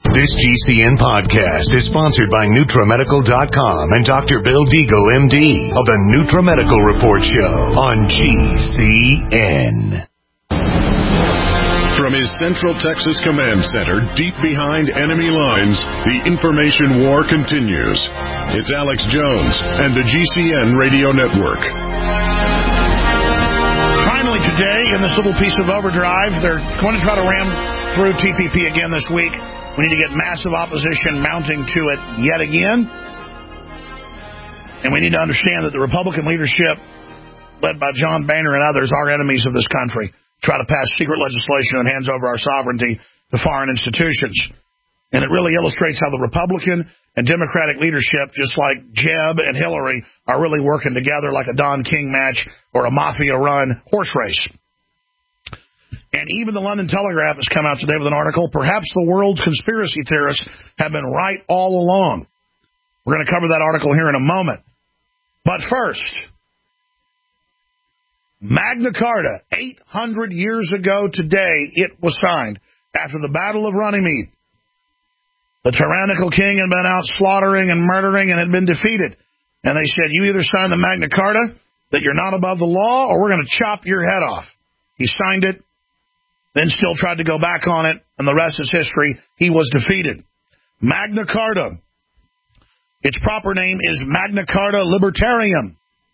This GCN podcast is sponsored by NutraMedical.com and Dr. Bill Deagle, MD, of the NutraMedical Report Show on GCN. From his Central Texas Command Center, deep behind enemy lines, the information war continues. It's Alex Jones and the GCN Radio Network. Finally today, in this little piece of overdrive, they're going to try to ram through TPP again this week. We need to get massive opposition mounting to it yet again. And we need to understand that the Republican leadership, led by John Boehner and others, are enemies of this country. Try to pass secret legislation that hands over our sovereignty to foreign institutions. And it really illustrates how the Republican and Democratic leadership, just like Jeb and Hillary, are really working together like a Don King match or a mafia-run horse race. And even the London Telegraph has come out today with an article, perhaps the world's conspiracy theorists have been right all along. We're going to cover that article here in a moment. But first, Magna Carta, 800 years ago today, it was signed after the Battle of Runnymede. The tyrannical king had been out slaughtering and murdering and had been defeated. And they said, you either sign the Magna Carta, that you're not above the law, or we're going to chop your head off. He signed it, then still tried to go back on it, and the rest is history. He was defeated. Magna Carta. Its proper name is Magna Carta Libertarium.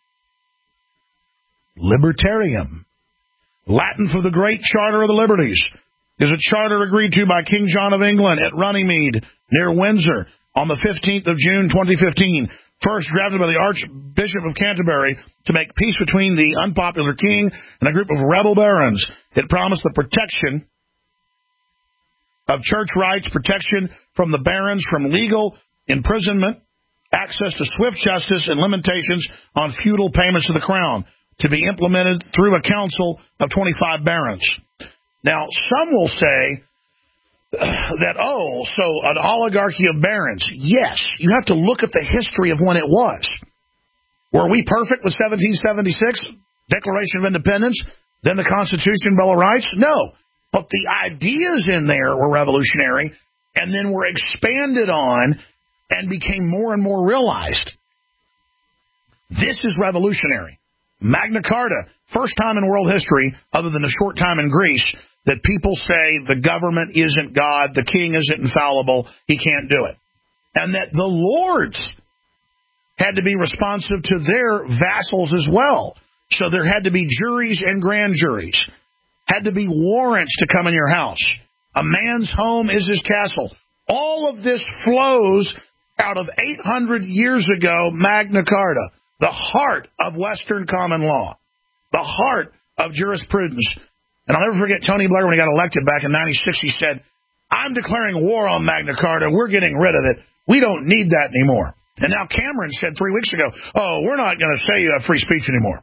Libertarium. Latin for the Great Charter of the Liberties. Is a charter agreed to by King John of England at Runnymede, near Windsor, on the 15th of June, 2015. First drafted by the Archbishop of Canterbury to make peace between the unpopular king and a group of rebel barons. It promised the protection of church rights, protection from the barons from legal imprisonment, access to swift justice, and limitations on feudal payments to the crown, to be implemented through a council of 25 barons. Now, some will say that, so an oligarchy of barons. Yes, you have to look at the history of when it was. Were we perfect with 1776, Declaration of Independence, then the Constitution, Bill of Rights? No. But the ideas in there were revolutionary and then were expanded on and became more and more realized. This is revolutionary. Magna Carta, first time in world history, other than a short time in Greece, that people say the government isn't God, the king isn't infallible, he can't do it. And that the lords had to be responsive to their vassals as well. So there had to be juries and grand juries. Had to be warrants to come in your house. A man's home is his castle. All of this flows out of 800 years ago, Magna Carta, the heart of Western common law, the heart of jurisprudence. And I'll never forget Tony Blair when he got elected back in 96. He said, I'm declaring war on Magna Carta. We're getting rid of it. We don't need that anymore. And now Cameron said 3 weeks ago, we're not going to say you have free speech anymore.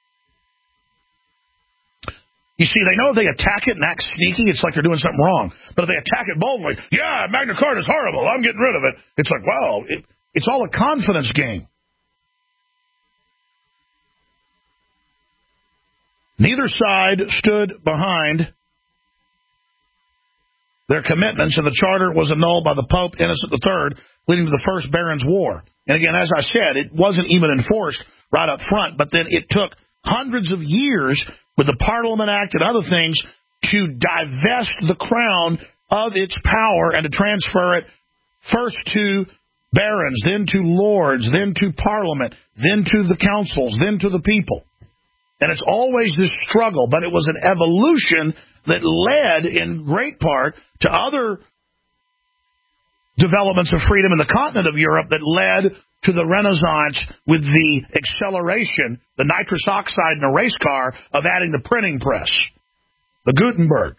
You see, they know if they attack it and act sneaky, it's like they're doing something wrong. But if they attack it boldly, yeah, Magna Carta is horrible, I'm getting rid of it. It's like, wow, it's all a confidence game. Neither side stood behind their commitments, and the charter was annulled by the Pope Innocent III, leading to the First Barons' War. And again, as I said, it wasn't even enforced right up front, but then it took hundreds of years with the Parliament Act and other things to divest the crown of its power and to transfer it first to barons, then to lords, then to Parliament, then to the councils, then to the people. And it's always this struggle, but it was an evolution that led in great part to other developments of freedom in the continent of Europe that led to the Renaissance with the acceleration, the nitrous oxide in a race car, of adding the printing press, the Gutenberg.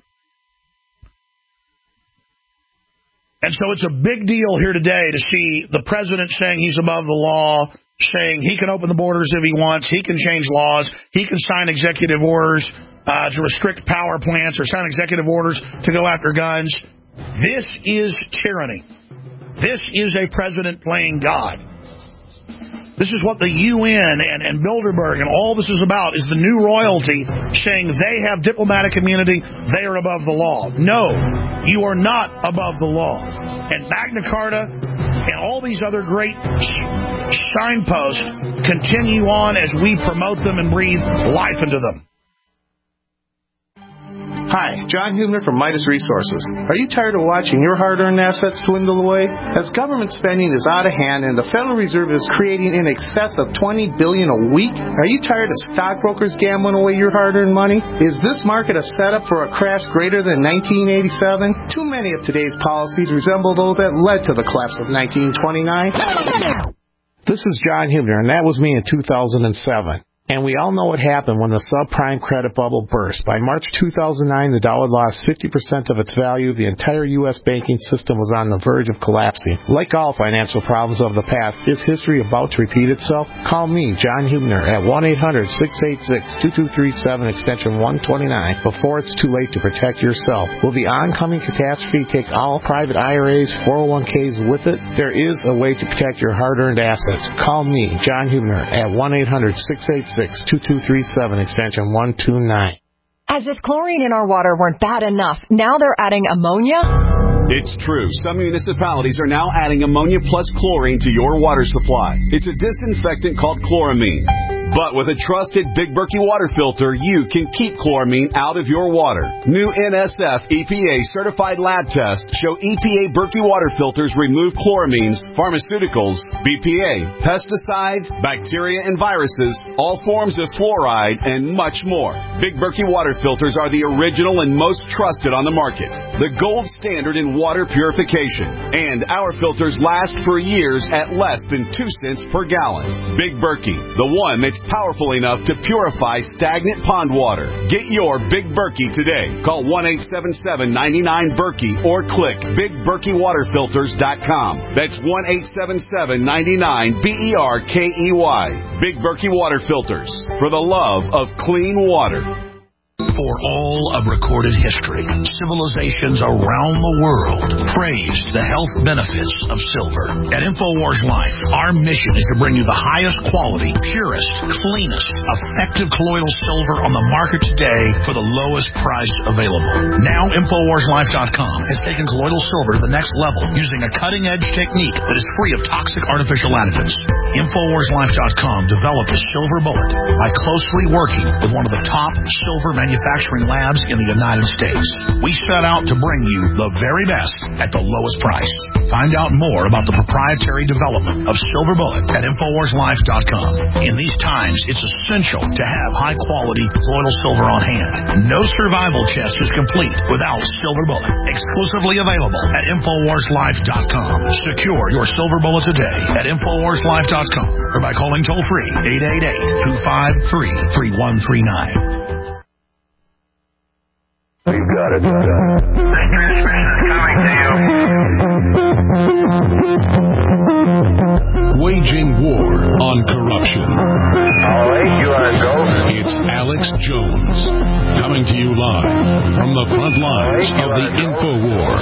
And so it's a big deal here today to see the president saying he's above the law, saying he can open the borders if he wants, he can change laws, he can sign executive orders to restrict power plants or sign executive orders to go after guns. This is tyranny. This is a president playing God. This is what the UN and Bilderberg and all this is about, is the new royalty saying they have diplomatic immunity, they are above the law. No, you are not above the law. And Magna Carta and all these other great signposts continue on as we promote them and breathe life into them. Hi, John Hubner from Midas Resources. Are you tired of watching your hard-earned assets dwindle away? As government spending is out of hand and the Federal Reserve is creating in excess of $20 billion a week, are you tired of stockbrokers gambling away your hard-earned money? Is this market a setup for a crash greater than 1987? Too many of today's policies resemble those that led to the collapse of 1929. This is John Hubner, and that was me in 2007. And we all know what happened when the subprime credit bubble burst. By March 2009, the dollar lost 50% of its value. The entire U.S. banking system was on the verge of collapsing. Like all financial problems of the past, is history about to repeat itself? Call me, John Hubner, at 1-800-686-2237, extension 129, before it's too late to protect yourself. Will the oncoming catastrophe take all private IRAs, 401ks with it? There is a way to protect your hard-earned assets. Call me, John Hubner, at 1-800-686-2237, extension 129. As if chlorine in our water weren't bad enough, now they're adding ammonia? It's true. Some municipalities are now adding ammonia plus chlorine to your water supply. It's a disinfectant called chloramine. But with a trusted Big Berkey water filter, you can keep chloramine out of your water. New NSF EPA certified lab tests show EPA Berkey water filters remove chloramines, pharmaceuticals, BPA, pesticides, bacteria and viruses, all forms of fluoride, and much more. Big Berkey water filters are the original and most trusted on the market. The gold standard in water purification. And our filters last for years at less than 2 cents per gallon. Big Berkey, the one that's powerful enough to purify stagnant pond water. Get your Big Berkey today. Call 1-877-99-BERKEY or click BigBerkeyWaterFilters.com. That's 1-877-99-BERKEY. Big Berkey Water Filters, for the love of clean water. For all of recorded history, civilizations around the world praised the health benefits of silver. At InfoWars Life, our mission is to bring you the highest quality, purest, cleanest, effective colloidal silver on the market today for the lowest price available. Now, InfoWarsLife.com has taken colloidal silver to the next level using a cutting-edge technique that is free of toxic artificial additives. InfoWarsLife.com developed a silver bullet by closely working with one of the top silver manufacturing labs in the United States. We set out to bring you the very best at the lowest price. Find out more about the proprietary development of Silver Bullet at InfoWarsLife.com. In these times, it's essential to have high-quality colloidal silver on hand. No survival chest is complete without Silver Bullet. Exclusively available at InfoWarsLife.com. Secure your Silver Bullet today at InfoWarsLife.com or by calling toll-free 888-253-3139. You got it. Dangerous Space coming to you. Waging war on corruption. All right, you are go. It's Alex Jones coming to you live from the front lines of the Info War.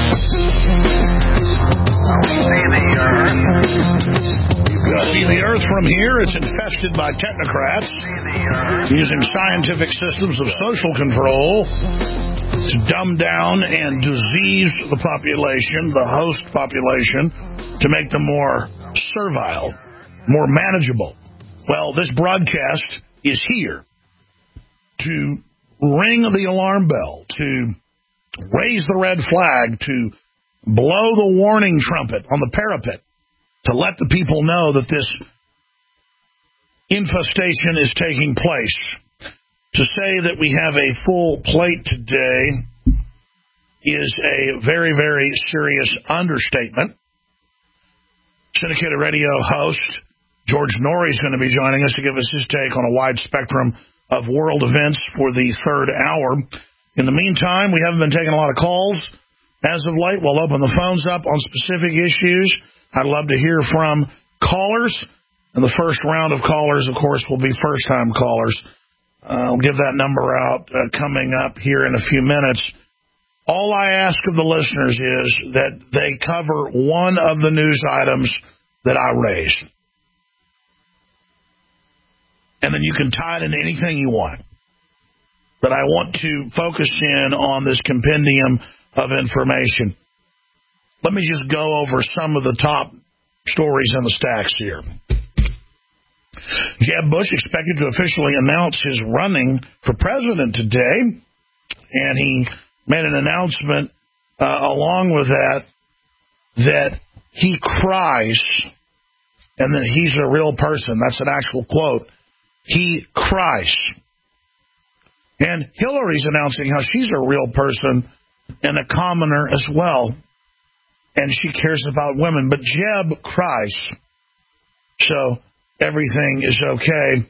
We see the Earth. See the Earth from here. It's infested by technocrats using scientific systems of social control to dumb down and disease the population, the host population, to make them more servile, more manageable. Well, this broadcast is here to ring the alarm bell, to raise the red flag, to blow the warning trumpet on the parapet, to let the people know that this infestation is taking place. To say that we have a full plate today is a very, very serious understatement. Syndicated radio host George Norrie is going to be joining us to give us his take on a wide spectrum of world events for the third hour. In the meantime, we haven't been taking a lot of calls as of late. We'll open the phones up on specific issues. I'd love to hear from callers. And the first round of callers, of course, will be first-time callers. I'll give that number out coming up here in a few minutes. All I ask of the listeners is that they cover one of the news items that I raised. and then you can tie it into anything you want. But I want to focus in on this compendium of information. Let me just go over some of the top stories in the stacks here. Jeb Bush expected to officially announce his running for president today, and he made an announcement along with that he cries and that he's a real person. That's an actual quote. He cries. And Hillary's announcing how she's a real person and a commoner as well, and she cares about women. But Jeb cries. So everything is okay.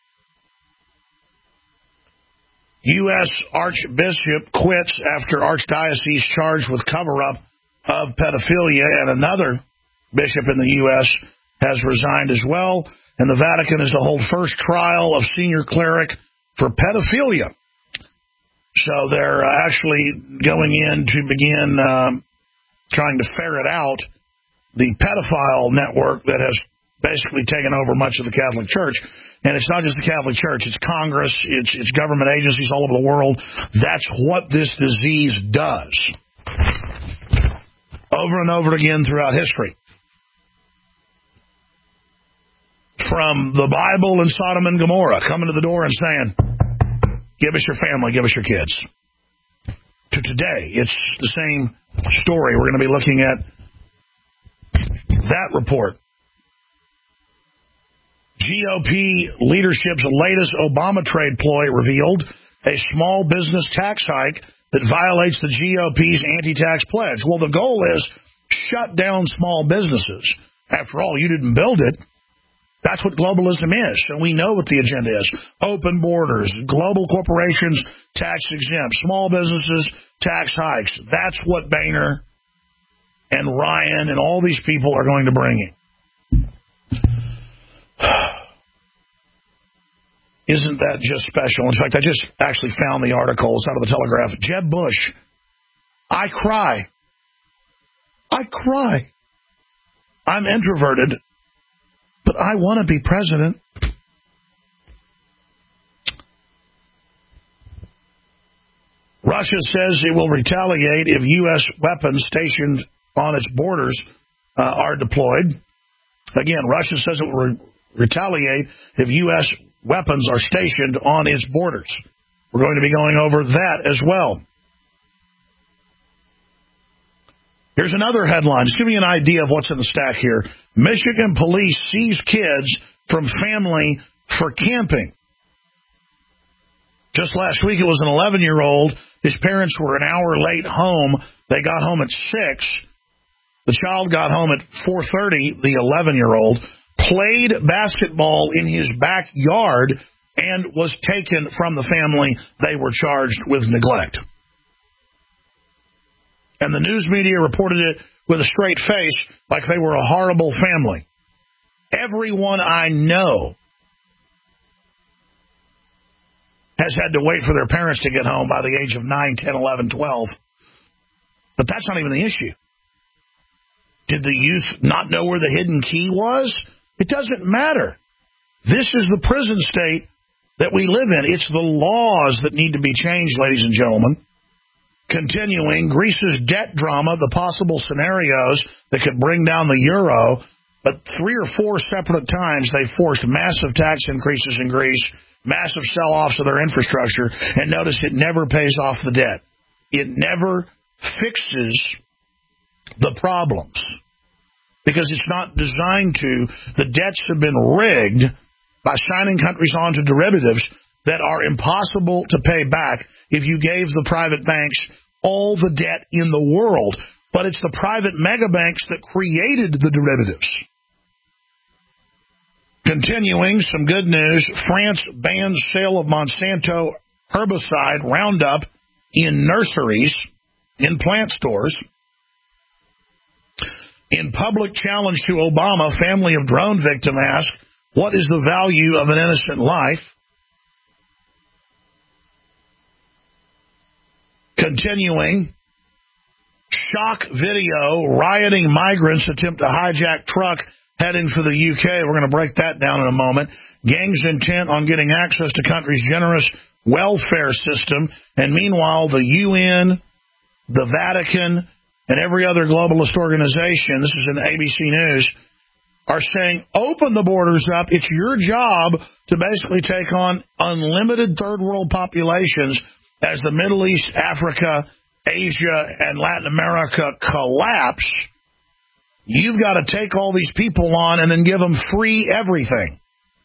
U.S. Archbishop quits after Archdiocese charged with cover-up of pedophilia, and another bishop in the U.S. has resigned as well. And the Vatican is to hold first trial of senior cleric for pedophilia. So they're actually going in to begin trying to ferret out the pedophile network that has basically taken over much of the Catholic Church. And it's not just the Catholic Church, it's Congress, it's government agencies all over the world. That's what this disease does. Over and over again throughout history. From the Bible and Sodom and Gomorrah coming to the door and saying, give us your family, give us your kids. To today, it's the same story. We're going to be looking at that report. GOP leadership's latest Obama trade ploy revealed a small business tax hike that violates the GOP's anti-tax pledge. Well, the goal is shut down small businesses. After all, you didn't build it. That's what globalism is. So we know what the agenda is. Open borders, global corporations, tax exempt, small businesses, tax hikes. That's what Boehner and Ryan and all these people are going to bring in. Isn't that just special? In fact, I just actually found the article. It's out of the Telegraph. Jeb Bush. I cry. I'm introverted, but I want to be president. Russia says it will retaliate if U.S. weapons stationed on its borders are deployed. Again, Russia says it will retaliate if U.S. weapons are stationed on its borders. We're going to be going over that as well. Here's another headline. Just give me an idea of what's in the stack here. Michigan police seize kids from family for camping. Just last week, it was an 11-year-old. His parents were an hour late home. They got home at 6. The child got home at 4:30, the 11-year-old, played basketball in his backyard, and was taken from the family. They were charged with neglect. And the news media reported it with a straight face, like they were a horrible family. Everyone I know has had to wait for their parents to get home by the age of 9, 10, 11, 12. But that's not even the issue. Did the youth not know where the hidden key was? It doesn't matter. This is the prison state that we live in. It's the laws that need to be changed, ladies and gentlemen. Continuing, Greece's debt drama, the possible scenarios that could bring down the euro, but 3 or 4 separate times they forced massive tax increases in Greece, massive sell-offs of their infrastructure, and notice it never pays off the debt. It never fixes the problems because it's not designed to. The debts have been rigged by signing countries onto derivatives that are impossible to pay back if you gave the private banks all the debt in the world. But it's the private mega banks that created the derivatives. Continuing, some good news. France bans sale of Monsanto herbicide Roundup in nurseries, in plant stores. In public challenge to Obama, family of drone victim asked, what is the value of an innocent life? Continuing, shock video, rioting migrants attempt to hijack truck heading for the UK. We're going to break that down in a moment. Gangs intent on getting access to country's generous welfare system. And meanwhile, the UN, the Vatican, and every other globalist organization, this is in ABC News, are saying, open the borders up. It's your job to basically take on unlimited third world populations as the Middle East, Africa, Asia, and Latin America collapse. You've got to take all these people on and then give them free everything.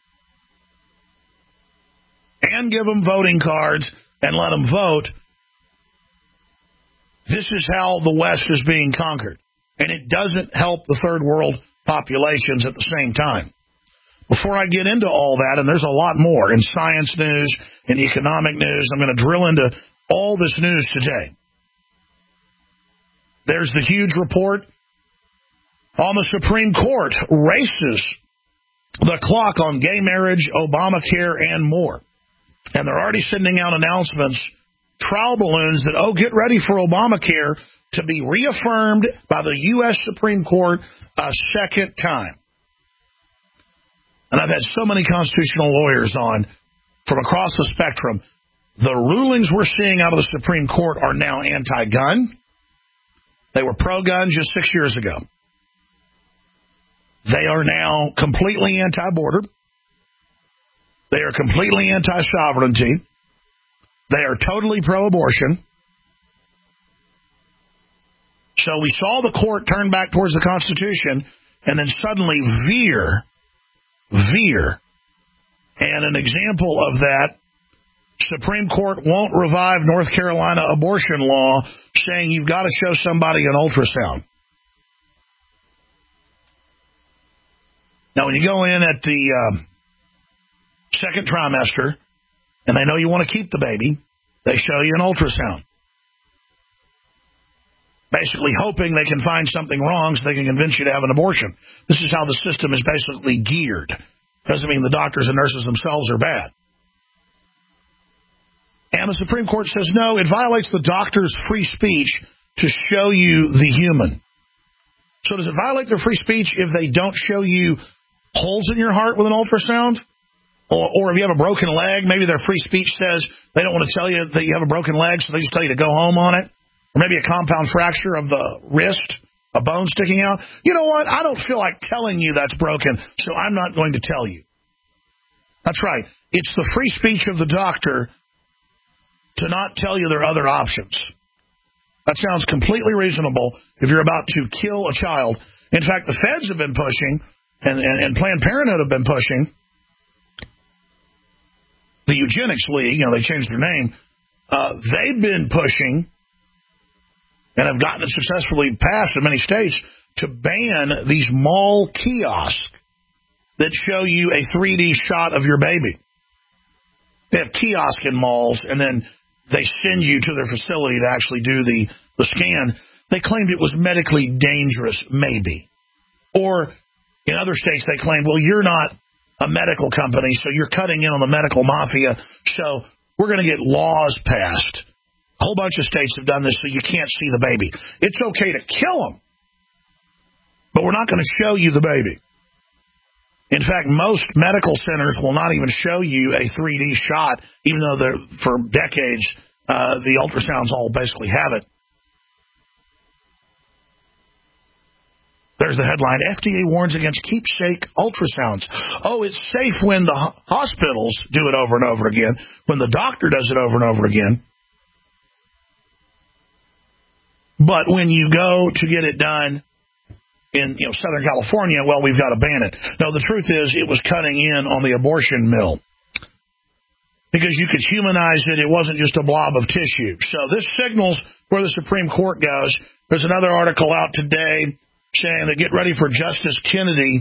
And give them voting cards and let them vote. This is how the West is being conquered. And it doesn't help the third world populations at the same time. Before I get into all that, and there's a lot more in science news, in economic news, I'm going to drill into all this news today. There's the huge report on the Supreme Court races the clock on gay marriage, Obamacare, and more. And they're already sending out announcements, trial balloons that, get ready for Obamacare to be reaffirmed by the U.S. Supreme Court a second time. And I've had so many constitutional lawyers on from across the spectrum. The rulings we're seeing out of the Supreme Court are now anti-gun. They were pro-gun just 6 years ago. They are now completely anti-border. They are completely anti-sovereignty. They are totally pro-abortion. So we saw the court turn back towards the Constitution and then suddenly veer. And an example of that, Supreme Court won't revive North Carolina abortion law, saying you've got to show somebody an ultrasound. Now, when you go in at the second trimester, and they know you want to keep the baby, they show you an ultrasound. Basically hoping they can find something wrong so they can convince you to have an abortion. This is how the system is basically geared. Doesn't mean the doctors and nurses themselves are bad. And the Supreme Court says, no, it violates the doctor's free speech to show you the human. So does it violate their free speech if they don't show you holes in your heart with an ultrasound? Or if you have a broken leg, maybe their free speech says they don't want to tell you that you have a broken leg, so they just tell you to go home on it. Or maybe a compound fracture of the wrist, a bone sticking out. You know what? I don't feel like telling you that's broken, so I'm not going to tell you. That's right. It's the free speech of the doctor to not tell you there are other options. That sounds completely reasonable if you're about to kill a child. In fact, the feds have been pushing, and Planned Parenthood have been pushing. The Eugenics League, they changed their name. They've been pushing and have gotten it successfully passed in many states to ban these mall kiosks that show you a 3D shot of your baby. They have kiosks in malls, and then they send you to their facility to actually do the scan. They claimed it was medically dangerous, maybe. Or in other states, they claimed, well, you're not a medical company, so you're cutting in on the medical mafia, so we're going to get laws passed. A whole bunch of states have done this so you can't see the baby. It's okay to kill them, but we're not going to show you the baby. In fact, most medical centers will not even show you a 3D shot, even though for decades the ultrasounds all basically have it. There's the headline, FDA warns against keepsake ultrasounds. Oh, it's safe when the hospitals do it over and over again, when the doctor does it over and over again. But when you go to get it done in Southern California, well, we've got to ban it. No, the truth is it was cutting in on the abortion mill. Because you could humanize it. It wasn't just a blob of tissue. So this signals where the Supreme Court goes. There's another article out today saying to get ready for Justice Kennedy,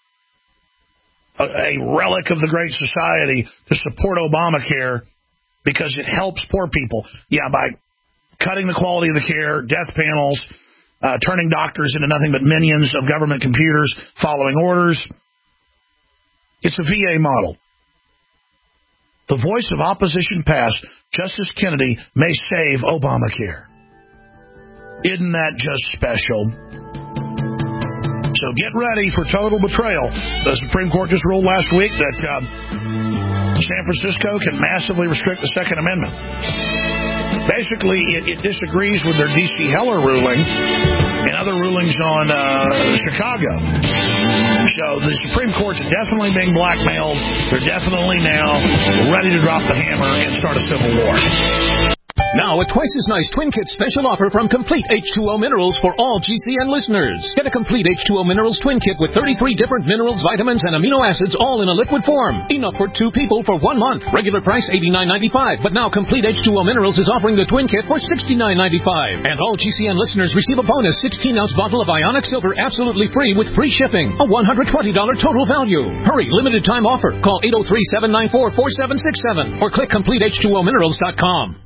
a relic of the Great Society, to support Obamacare because it helps poor people. Yeah, by cutting the quality of the care, death panels, turning doctors into nothing but minions of government computers following orders. It's a VA model. The voice of opposition past, Justice Kennedy may save Obamacare. Isn't that just special? So get ready for total betrayal. The Supreme Court just ruled last week that San Francisco can massively restrict the Second Amendment. Basically, it disagrees with their D.C. Heller ruling and other rulings on Chicago. So the Supreme Court's definitely being blackmailed. They're definitely now ready to drop the hammer and start a civil war. Now, a twice as nice Twin Kit special offer from Complete H2O Minerals for all GCN listeners. Get a Complete H2O Minerals Twin Kit with 33 different minerals, vitamins, and amino acids all in a liquid form. Enough for 2 people for 1 month. Regular price $89.95, but now Complete H2O Minerals is offering the Twin Kit for $69.95. And all GCN listeners receive a bonus 16-ounce bottle of Ionic Silver absolutely free with free shipping. A $120 total value. Hurry, limited time offer. Call 803-794-4767 or click CompleteH2OMinerals.com.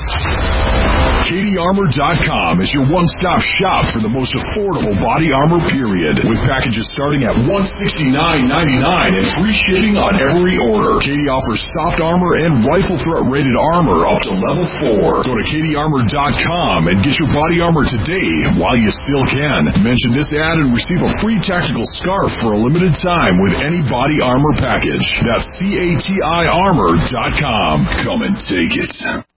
CatieArmor.com is your one-stop shop for the most affordable body armor, period. With packages starting at $169.99 and free shipping on every order. Katie offers soft armor and rifle threat-rated armor up to level 4. Go to CatieArmor.com and get your body armor today while you still can. Mention this ad and receive a free tactical scarf for a limited time with any body armor package. That's CatieArmor.com. Come and take it.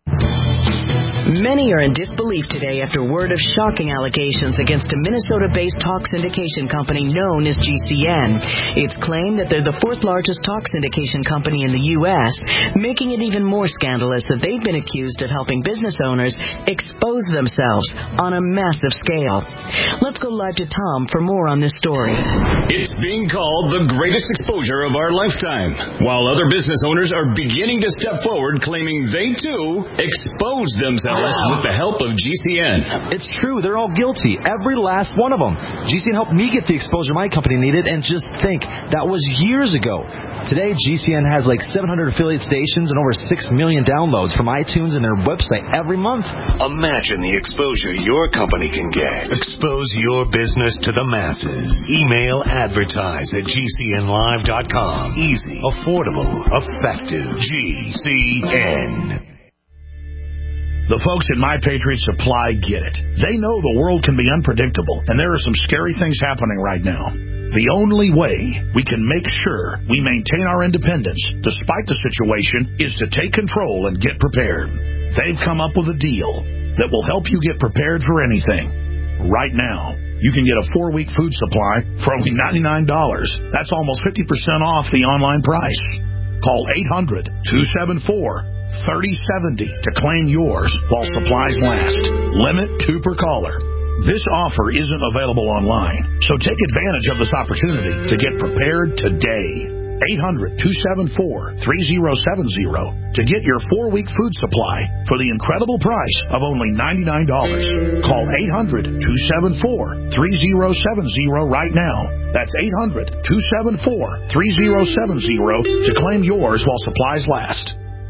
Many are in disbelief today after word of shocking allegations against a Minnesota-based talk syndication company known as GCN. It's claimed that they're the 4th largest talk syndication company in the U.S., making it even more scandalous that they've been accused of helping business owners expose themselves on a massive scale. Let's go live to Tom for more on this story. It's being called the greatest exposure of our lifetime, while other business owners are beginning to step forward claiming they, too, exposed themselves with the help of GCN. It's true. They're all guilty. Every last one of them. GCN helped me get the exposure my company needed, and just think, that was years ago. Today, GCN has like 700 affiliate stations and over 6 million downloads from iTunes and their website every month. Imagine the exposure your company can get. Expose your business to the masses. Email advertise at GCNlive.com. Easy, affordable, effective. GCN. The folks at My Patriot Supply get it. They know the world can be unpredictable, and there are some scary things happening right now. The only way we can make sure we maintain our independence, despite the situation, is to take control and get prepared. They've come up with a deal that will help you get prepared for anything. Right now, you can get a 4-week food supply for only $99. That's almost 50% off the online price. Call 800-274-3070 to claim yours while supplies last. Limit 2 per caller. This offer isn't available online, so take advantage of this opportunity to get prepared today. 800-274-3070 to get your 4-week food supply for the incredible price of only $99. Call 800-274-3070 right now. That's 800-274-3070 to claim yours while supplies last.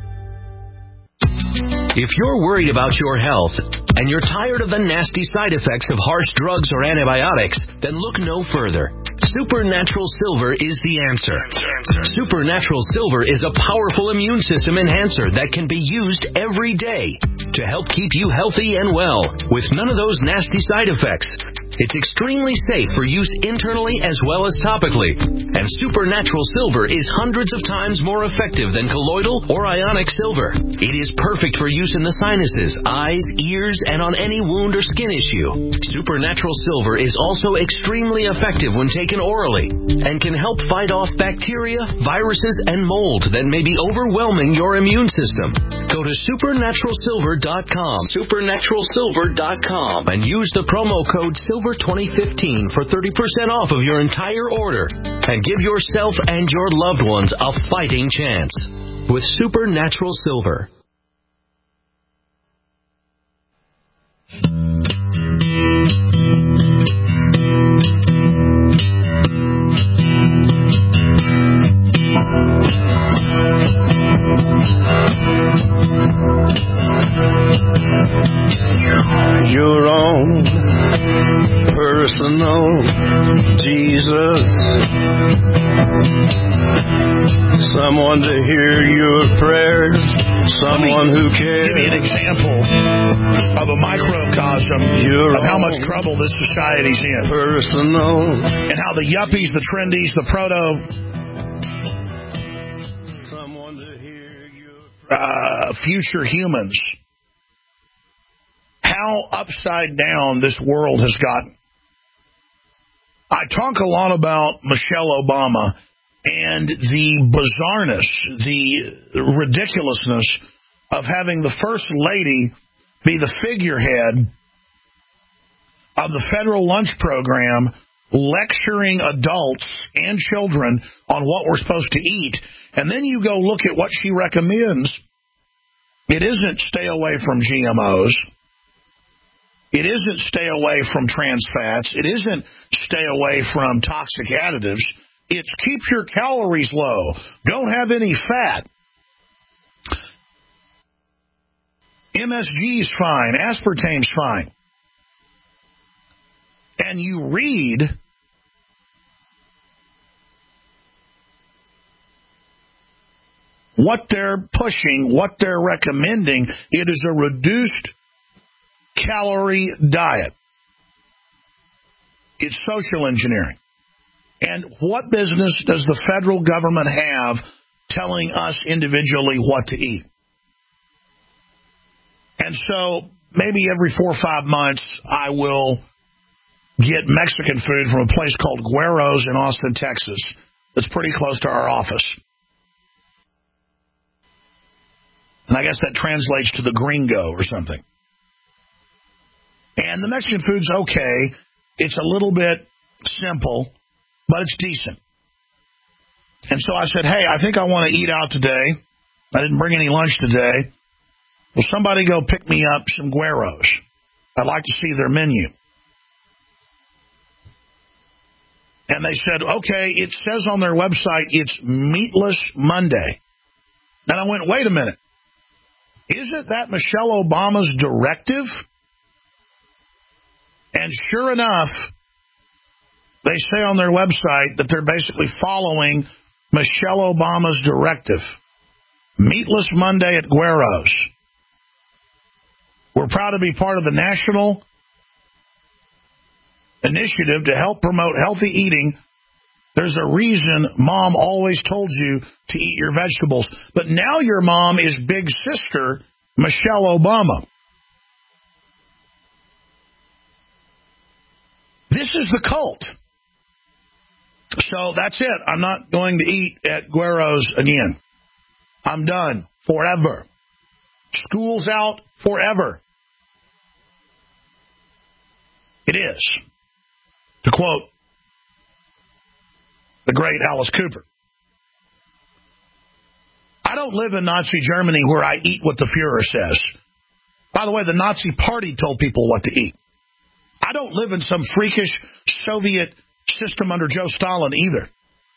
If you're worried about your health and you're tired of the nasty side effects of harsh drugs or antibiotics, then look no further. Supernatural Silver is the answer. Supernatural Silver is a powerful immune system enhancer that can be used every day to help keep you healthy and well with none of those nasty side effects. It's extremely safe for use internally as well as topically. And Supernatural Silver is hundreds of times more effective than colloidal or ionic silver. It is perfect for use in the sinuses, eyes, ears, and on any wound or skin issue. Supernatural Silver is also extremely effective when taken orally and can help fight off bacteria, viruses, and mold that may be overwhelming your immune system. Go to supernaturalsilver.com, supernaturalsilver.com, and use the promo code SILVER2015 for 30% off of your entire order. And give yourself and your loved ones a fighting chance with Supernatural Silver. Your own personal alone, Jesus. Someone to hear your prayers, someone who cares. Give me an example of a microcosm of how much trouble this society's in. Personal. And how the yuppies, the trendies, the future humans, how upside down this world has gotten. I talk a lot about Michelle Obama and the bizarreness, the ridiculousness of having the First Lady be the figurehead of the federal lunch program, lecturing adults and children on what we're supposed to eat. And then you go look at what she recommends. It isn't stay away from GMOs. It isn't stay away from trans fats. It isn't stay away from toxic additives. It's keep your calories low. Don't have any fat. MSG's fine. Aspartame's fine. And you read what they're pushing, what they're recommending. It is a reduced calorie diet. It's social engineering. And what business does the federal government have telling us individually what to eat? And so maybe every 4 or 5 months I will get Mexican food from a place called Guero's in Austin, Texas. That's pretty close to our office. And I guess that translates to the gringo or something. And the Mexican food's okay. It's a little bit simple, but it's decent. And so I said, hey, I think I want to eat out today. I didn't bring any lunch today. Will somebody go pick me up some Guero's? I'd like to see their menu. And they said, okay, it says on their website it's Meatless Monday. And I went, wait a minute. Isn't that Michelle Obama's directive? And sure enough, they say on their website that they're basically following Michelle Obama's directive. Meatless Monday at Guero's. We're proud to be part of the national initiative to help promote healthy eating. There's a reason Mom always told you to eat your vegetables. But now your mom is big sister Michelle Obama. This is the cult. So that's it. I'm not going to eat at Guero's again. I'm done forever. School's out forever. It is. To quote the great Alice Cooper. I don't live in Nazi Germany where I eat what the Fuhrer says. By the way, the Nazi Party told people what to eat. I don't live in some freakish Soviet system under Joe Stalin either.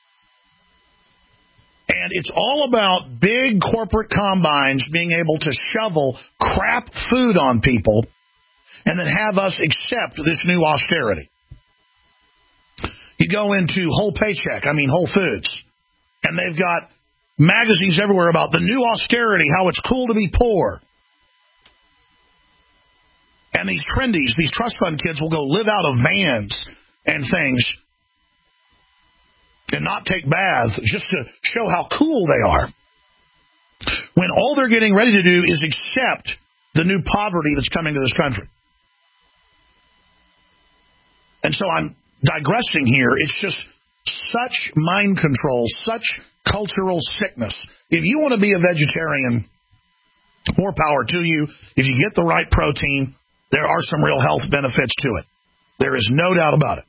And it's all about big corporate combines being able to shovel crap food on people and then have us accept this new austerity. You go into Whole Foods, and they've got magazines everywhere about the new austerity, how it's cool to be poor. And these trendies, these trust fund kids will go live out of vans and things and not take baths just to show how cool they are. When all they're getting ready to do is accept the new poverty that's coming to this country. And so I'm digressing here. It's just such mind control, such cultural sickness. If you want to be a vegetarian, more power to you. If you get the right protein, there are some real health benefits to it. There is no doubt about it.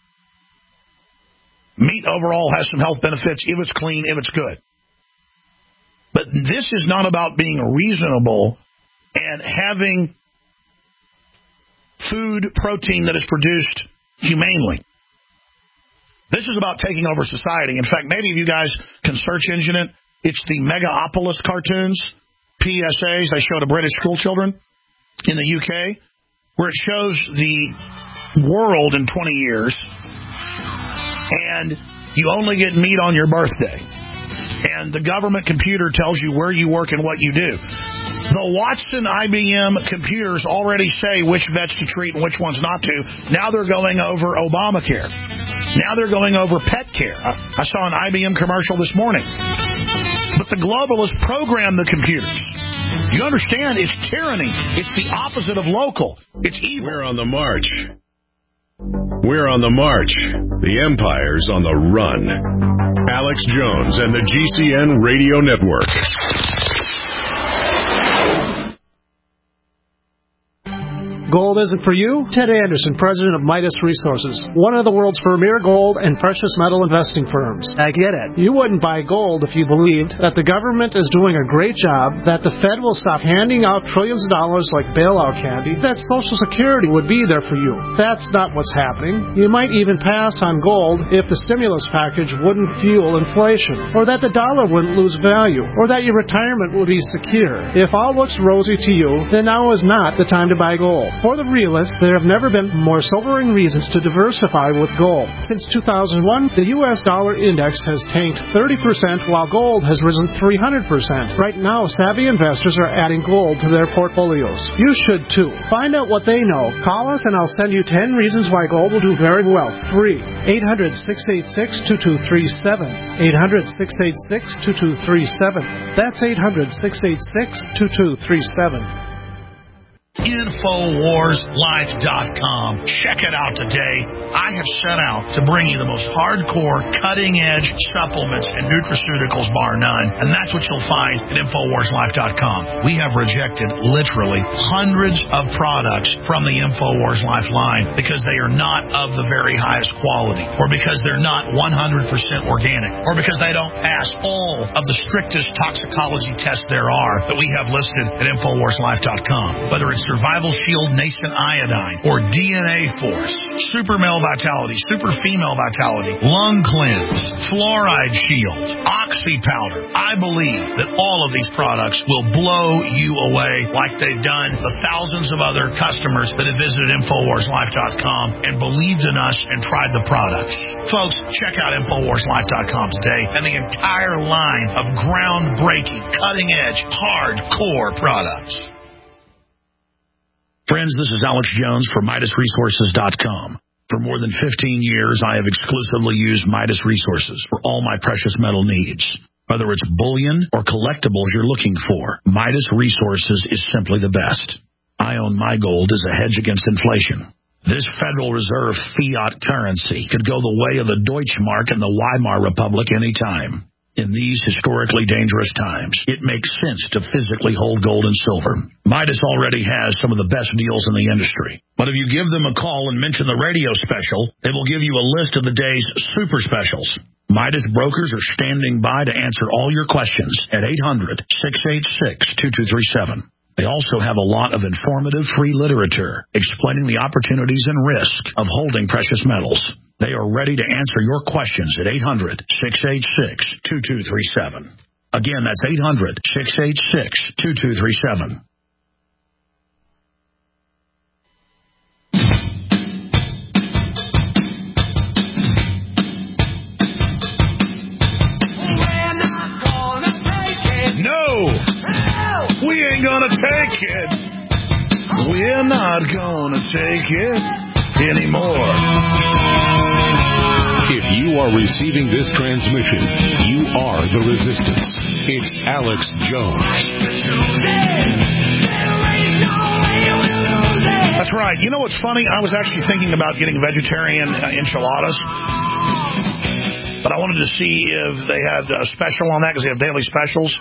Meat overall has some health benefits if it's clean, if it's good. But this is not about being reasonable and having food protein that is produced humanely. This is about taking over society. In fact, maybe if you guys can search engine it, it's the Megapolis cartoons, PSAs they show to British school children in the UK, where it shows the world in 20 years, and you only get meat on your birthday. And the government computer tells you where you work and what you do. The Watson IBM computers already say which vets to treat and which ones not to. Now they're going over Obamacare. Now they're going over pet care. I saw an IBM commercial this morning. But the globalists program the computers. You understand? It's tyranny. It's the opposite of local. It's evil. We're on the march. We're on the march. The empire's on the run. Alex Jones and the GCN Radio Network. Gold isn't for you? Ted Anderson, president of Midas Resources, one of the world's premier gold and precious metal investing firms. I get it. You wouldn't buy gold if you believed that the government is doing a great job, that the Fed will stop handing out trillions of dollars like bailout candy, that Social Security would be there for you. That's not what's happening. You might even pass on gold if the stimulus package wouldn't fuel inflation, or that the dollar wouldn't lose value, or that your retirement would be secure. If all looks rosy to you, then now is not the time to buy gold. For the realists, there have never been more sobering reasons to diversify with gold. Since 2001, the U.S. dollar index has tanked 30%, while gold has risen 300%. Right now, savvy investors are adding gold to their portfolios. You should too. Find out what they know. Call us and I'll send you 10 reasons why gold will do very well. Free. 800-686-2237. 800-686-2237. That's 800-686-2237. InfoWarsLife.com. Check it out today. I have set out to bring you the most hardcore, cutting-edge supplements and nutraceuticals, bar none, and that's what you'll find at InfoWarsLife.com. We have rejected literally hundreds of products from the InfoWars Life line because they are not of the very highest quality, or because they're not 100% organic, or because they don't pass all of the strictest toxicology tests there are that we have listed at InfoWarsLife.com. Whether it's Survival Shield Nascent Iodine, or DNA Force, Super Male Vitality, Super Female Vitality, Lung Cleanse, Fluoride Shield, Oxy Powder. I believe that all of these products will blow you away like they've done the thousands of other customers that have visited InfoWarsLife.com and believed in us and tried the products. Folks, check out InfoWarsLife.com today and the entire line of groundbreaking, cutting-edge, hardcore products. Friends, this is Alex Jones for MidasResources.com. For more than 15 years, I have exclusively used Midas Resources for all my precious metal needs. Whether it's bullion or collectibles you're looking for, Midas Resources is simply the best. I own my gold as a hedge against inflation. This Federal Reserve fiat currency could go the way of the Deutschmark and the Weimar Republic anytime. In these historically dangerous times, it makes sense to physically hold gold and silver. Midas already has some of the best deals in the industry. But if you give them a call and mention the radio special, they will give you a list of the day's super specials. Midas brokers are standing by to answer all your questions at 800-686-2237. They also have a lot of informative free literature explaining the opportunities and risk of holding precious metals. They are ready to answer your questions at 800-686-2237. Again, that's 800-686-2237. We ain't gonna take it. We're not gonna take it anymore. If you are receiving this transmission, you are the resistance. It's Alex Jones. That's right. You know what's funny? I was actually thinking about getting vegetarian enchiladas, but I wanted to see if they had a special on that because they have daily specials.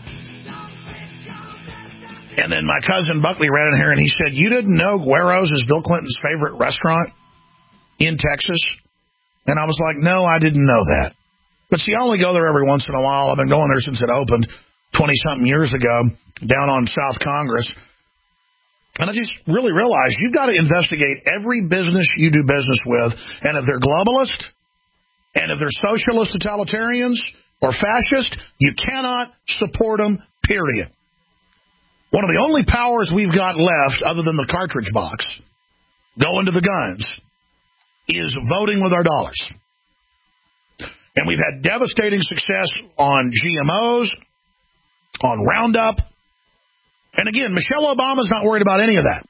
And then my cousin Buckley ran in here and he said, "You didn't know Guero's is Bill Clinton's favorite restaurant in Texas?" And I was like, "No, I didn't know that." But see, I only go there every once in a while. I've been going there since it opened 20-something years ago down on South Congress. And I just really realized you've got to investigate every business you do business with. And if they're globalist, and if they're socialist totalitarians or fascist, you cannot support them, period. One of the only powers we've got left, other than the cartridge box, going to the guns is voting with our dollars. And we've had devastating success on GMOs, on Roundup. And again, Michelle Obama's not worried about any of that.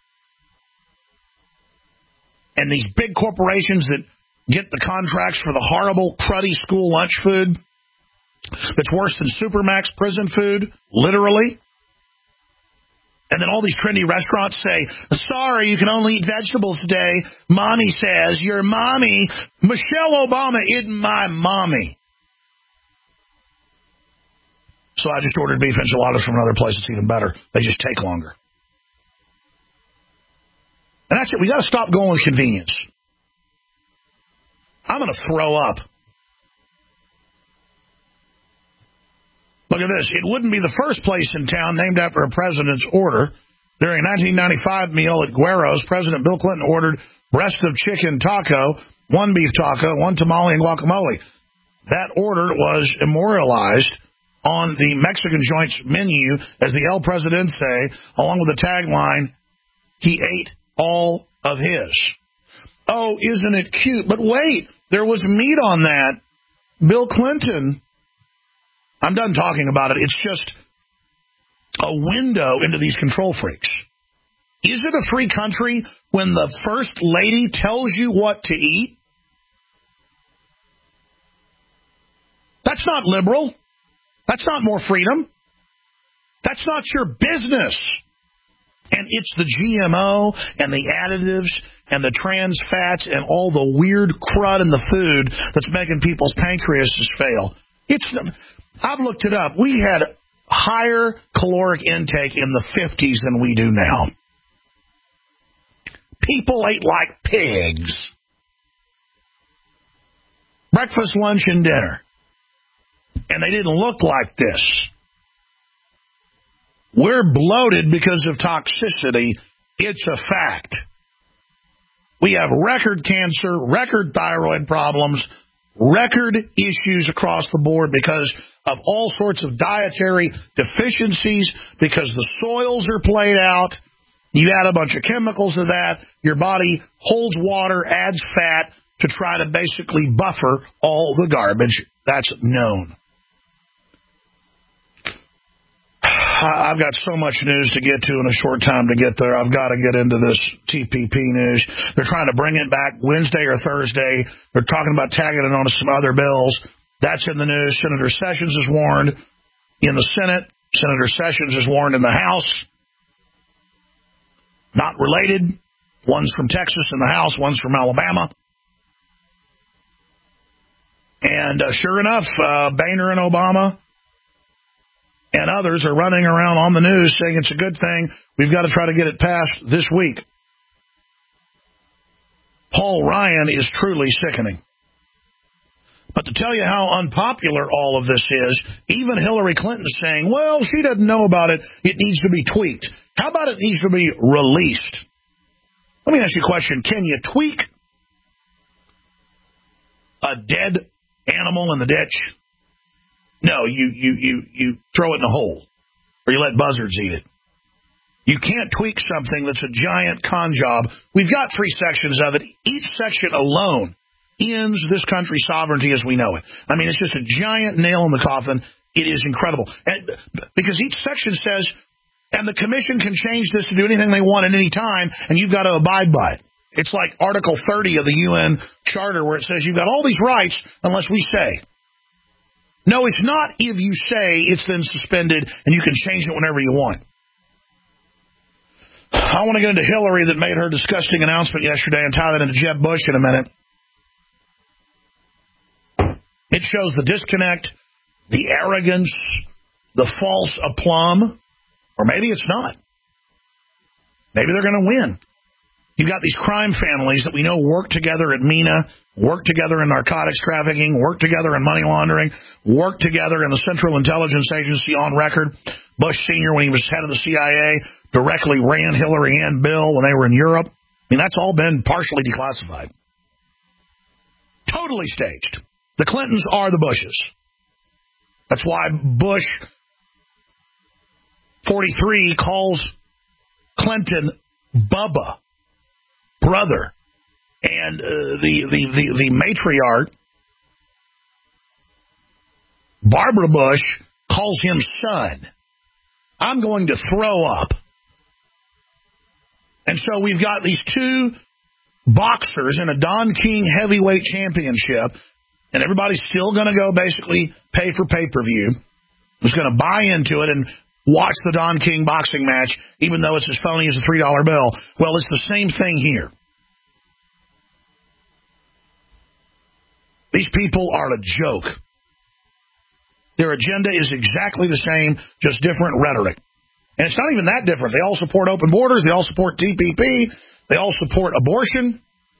And these big corporations that get the contracts for the horrible, cruddy school lunch food that's worse than Supermax prison food, literally. And then all these trendy restaurants say, sorry, you can only eat vegetables today. Mommy says, your mommy, Michelle Obama isn't my mommy. So I just ordered beef enchiladas from another place that's even better. They just take longer. And that's it. We got to stop going with convenience. I'm going to throw up. Look at this. It wouldn't be the first place in town named after a president's order. During a 1995 meal at Guero's, President Bill Clinton ordered breast of chicken taco, one beef taco, one tamale, and guacamole. That order was memorialized on the Mexican joint's menu as the El Presidente, along with the tagline, he ate all of his. Oh, isn't it cute? But wait, there was meat on that. Bill Clinton, I'm done talking about it. It's just a window into these control freaks. Is it a free country when the first lady tells you what to eat? That's not liberal. That's not more freedom. That's not your business. And it's the GMO and the additives and the trans fats and all the weird crud in the food that's making people's pancreases fail. I've looked it up. We had higher caloric intake in the 50s than we do now. People ate like pigs. Breakfast, lunch, and dinner. And they didn't look like this. We're bloated because of toxicity. It's a fact. We have record cancer, record thyroid problems, record issues across the board because of all sorts of dietary deficiencies, because the soils are played out. You add a bunch of chemicals to that. Your body holds water, adds fat to try to basically buffer all the garbage. That's known. I've got so much news to get to in a short time to get there. I've got to get into this TPP news. They're trying to bring it back Wednesday or Thursday. They're talking about tagging it on to some other bills. That's in the news. Senator Sessions is warned in the Senate. Senator Sessions is warned in the House. Not related. One's from Texas in the House. One's from Alabama. And sure enough, Boehner and Obama and others are running around on the news saying it's a good thing. We've got to try to get it passed this week. Paul Ryan is truly sickening. But to tell you how unpopular all of this is, even Hillary Clinton is saying, well, she doesn't know about it. It needs to be tweaked. How about it needs to be released? Let me ask you a question. Can you tweak a dead animal in the ditch? No, you throw it in a hole, or you let buzzards eat it. You can't tweak something that's a giant con job. We've got 3 sections of it. Each section alone ends this country's sovereignty as we know it. I mean, it's just a giant nail in the coffin. It is incredible. And because each section says, and the commission can change this to do anything they want at any time, and you've got to abide by it. It's like Article 30 of the UN Charter where it says you've got all these rights unless we say. No, it's not if you say, it's then suspended and you can change it whenever you want. I want to get into Hillary that made her disgusting announcement yesterday and tie that into Jeb Bush in a minute. It shows the disconnect, the arrogance, the false aplomb, or maybe it's not. Maybe they're going to win. You've got these crime families that we know work together at MENA, work together in narcotics trafficking, work together in money laundering, work together in the Central Intelligence Agency on record. Bush Sr., when he was head of the CIA, directly ran Hillary and Bill when they were in Europe. I mean, that's all been partially declassified. Totally staged. The Clintons are the Bushes. That's why Bush 43 calls Clinton Bubba. brother. And the matriarch, Barbara Bush, calls him son. I'm going to throw up. And so we've got these two boxers in a Don King heavyweight championship, and everybody's still going to go basically pay for pay-per-view. Who's going to buy into it and watch the Don King boxing match, even though it's as phony as a $3 bill. Well, it's the same thing here. These people are a joke. Their agenda is exactly the same, just different rhetoric. And it's not even that different. They all support open borders. They all support TPP. They all support abortion.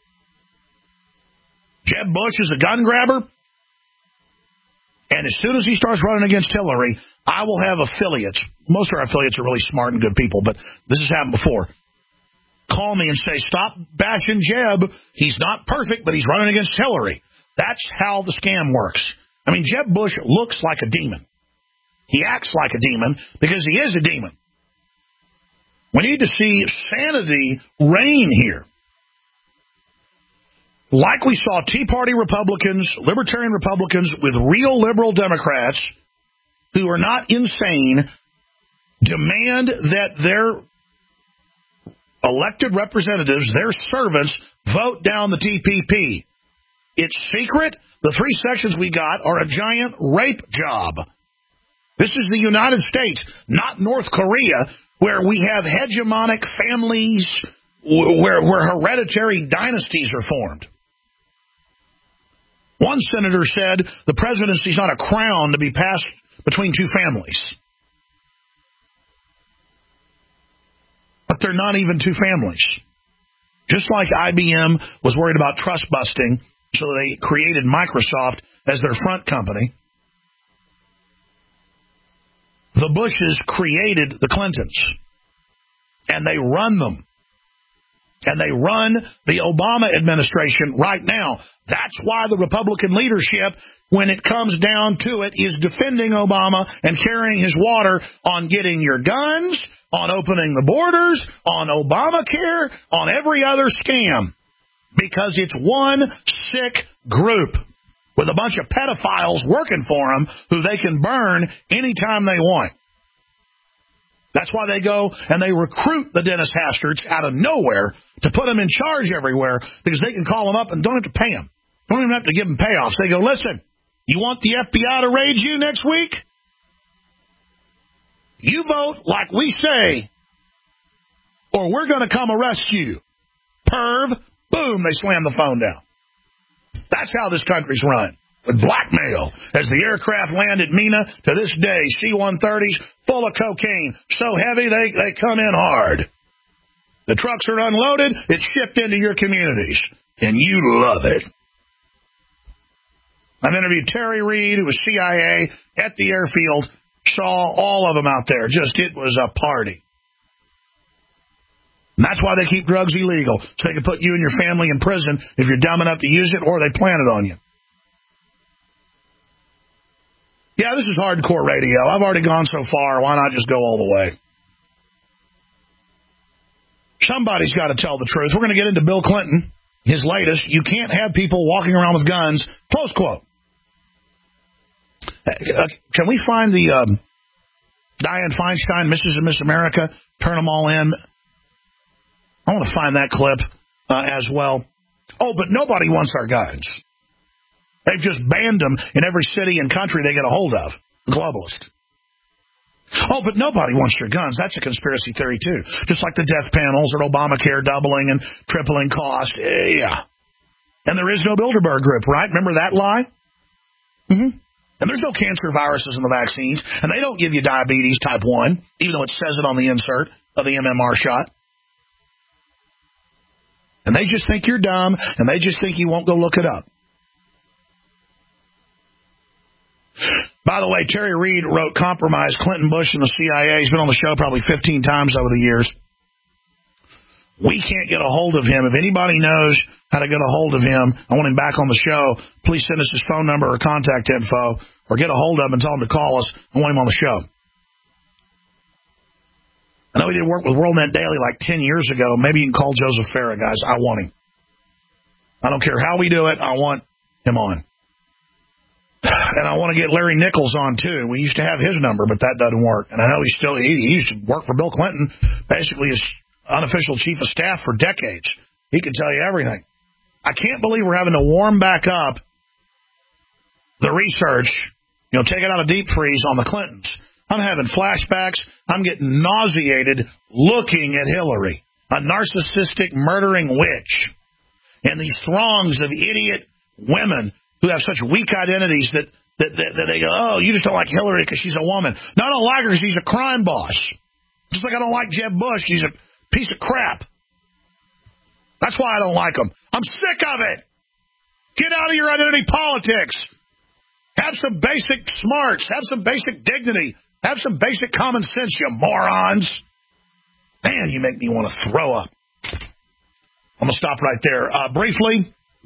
Jeb Bush is a gun grabber. And as soon as he starts running against Hillary, I will have affiliates. Most of our affiliates are really smart and good people, but this has happened before. Call me and say, stop bashing Jeb. He's not perfect, but he's running against Hillary. That's how the scam works. I mean, Jeb Bush looks like a demon. He acts like a demon because he is a demon. We need to see sanity reign here. Like we saw Tea Party Republicans, Libertarian Republicans with real liberal Democrats who are not insane demand that their elected representatives, their servants, vote down the TPP. It's secret. The 3 sections we got are a giant rape job. This is the United States, not North Korea, where we have hegemonic families, where hereditary dynasties are formed. One senator said the presidency is not a crown to be passed between two families. But they're not even two families. Just like IBM was worried about trust busting, so they created Microsoft as their front company. The Bushes created the Clintons, and they run them. And they run the Obama administration right now. That's why the Republican leadership, when it comes down to it, is defending Obama and carrying his water on getting your guns, on opening the borders, on Obamacare, on every other scam. Because it's one sick group with a bunch of pedophiles working for them who they can burn anytime they want. That's why they go and they recruit the Dennis Hasterts out of nowhere to put them in charge everywhere, because they can call them up and don't have to pay them. Don't even have to give them payoffs. They go, listen, you want the FBI to raid you next week? You vote like we say, or we're going to come arrest you. Perv. Boom, they slam the phone down. That's how this country's run. With blackmail. As the aircraft land at Mina, to this day, C-130s full of cocaine. So heavy, they come in hard. The trucks are unloaded, it's shipped into your communities. And you love it. I've interviewed Terry Reid, who was CIA, at the airfield. Saw all of them out there. It was a party. And that's why they keep drugs illegal, so they can put you and your family in prison if you're dumb enough to use it, or they plant it on you. Yeah, this is hardcore radio. I've already gone so far. Why not just go all the way? Somebody's got to tell the truth. We're going to get into Bill Clinton, his latest. You can't have people walking around with guns. Close quote. Can we find the Dianne Feinstein, Mrs. and Miss America, turn them all in? I want to find that clip as well. Oh, but nobody wants our guns. They've just banned them in every city and country they get a hold of. The globalist. Oh, but nobody wants your guns. That's a conspiracy theory, too. Just like the death panels or Obamacare doubling and tripling cost. Yeah. And there is no Bilderberg group, right? Remember that lie? Mm-hmm. And there's no cancer viruses in the vaccines. And they don't give you diabetes type 1, even though it says it on the insert of the MMR shot. And they just think you're dumb, and they just think you won't go look it up. By the way, Terry Reid wrote Compromise, Clinton, Bush, and the CIA. He's been on the show probably 15 times over the years. We can't get a hold of him. If anybody knows how to get a hold of him, I want him back on the show, please send us his phone number or contact info, or get a hold of him and tell him to call us. I want him on the show. I know he did work with WorldNet Daily like 10 years ago. Maybe you can call Joseph Farah, guys. I want him. I don't care how we do it. I want him on. And I want to get Larry Nichols on, too. We used to have his number, but that doesn't work. And I know he used to work for Bill Clinton, basically his unofficial chief of staff for decades. He can tell you everything. I can't believe we're having to warm back up the research, take it out of deep freeze on the Clintons. I'm having flashbacks. I'm getting nauseated looking at Hillary, a narcissistic, murdering witch. And these throngs of idiot women who have such weak identities that they go, oh, you just don't like Hillary because she's a woman. No, I don't like her because she's a crime boss. Just like I don't like Jeb Bush. He's a piece of crap. That's why I don't like him. I'm sick of it. Get out of your identity politics. Have some basic smarts. Have some basic dignity. Have some basic common sense, you morons. Man, you make me want to throw up. I'm going to stop right there. Briefly,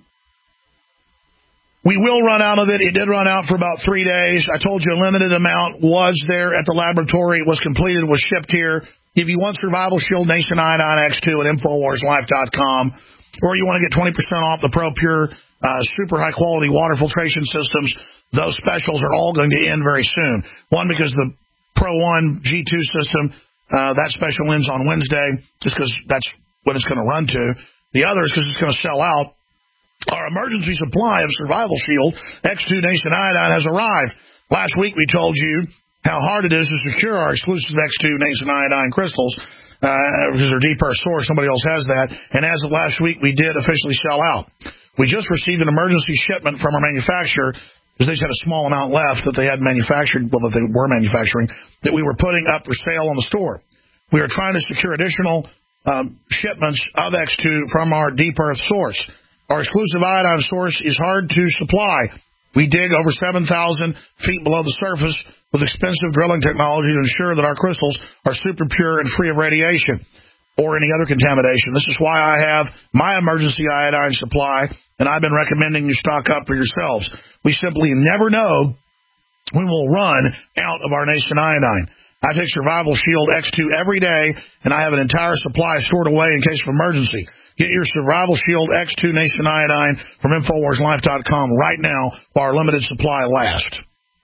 we will run out of it. It did run out for about 3 days. I told you a limited amount was there at the laboratory. It was completed, was shipped here. If you want Survival Shield Nation Iodine X2 at InfoWarsLife.com, or you want to get 20% off the ProPure super high-quality water filtration systems, those specials are all going to end very soon. One, because the Pro 1 G2 system, that special ends on Wednesday, just because that's what it's going to run to. The other is because it's going to sell out. Our emergency supply of Survival Shield X2 Nation Iodine has arrived. Last week we told you how hard it is to secure our exclusive X2 Nation Iodine crystals because they're deep earth source. Somebody else has that. And as of last week, we did officially sell out. We just received an emergency shipment from our manufacturer because they just had a small amount left that they had manufactured, well, that they were manufacturing, that we were putting up for sale on the store. We are trying to secure additional shipments of X2 from our deep earth source. Our exclusive iodine source is hard to supply. We dig over 7,000 feet below the surface with expensive drilling technology to ensure that our crystals are super pure and free of radiation or any other contamination. This is why I have my emergency iodine supply, and I've been recommending you stock up for yourselves. We simply never know when we'll run out of our Nation Iodine. I take Survival Shield X2 every day, and I have an entire supply stored away in case of emergency. Get your Survival Shield X2 Nation Iodine from InfoWarsLife.com right now while our limited supply lasts.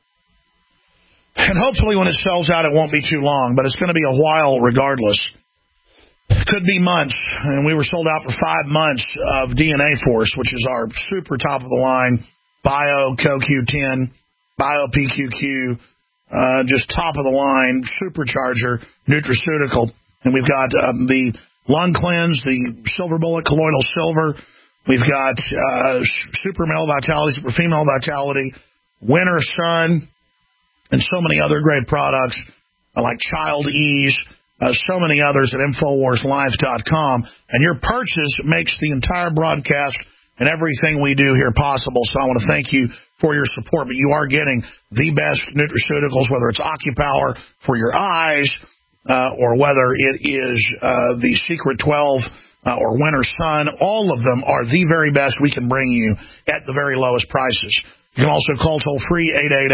And hopefully when it sells out, it won't be too long, but it's going to be a while regardless. It could be months, and we were sold out for 5 months of DNA Force, which is our super top-of-the-line Bio CoQ10, Bio PQQ, just top-of-the-line supercharger nutraceutical. And we've got the Lung Cleanse, the Silver Bullet Colloidal Silver. We've got Super Male Vitality, Super Female Vitality, Winter Sun, and so many other great products like Child Ease, so many others at InfoWarsLife.com. And your purchase makes the entire broadcast and everything we do here possible. So I want to thank you for your support. But you are getting the best nutraceuticals, whether it's OcuPower for your eyes, or whether it is the Secret 12 or Winter Sun. All of them are the very best we can bring you at the very lowest prices. You can also call toll-free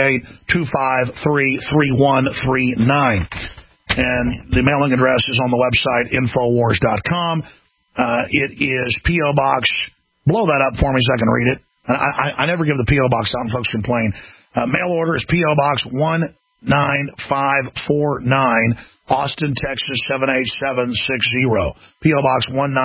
888-253-3139. And the mailing address is on the website, Infowars.com. It is P.O. Box. Blow that up for me so I can read it. I never give the P.O. Box out and folks complain. Mail order is P.O. Box 19549. Austin, Texas, 78760. P.O. Box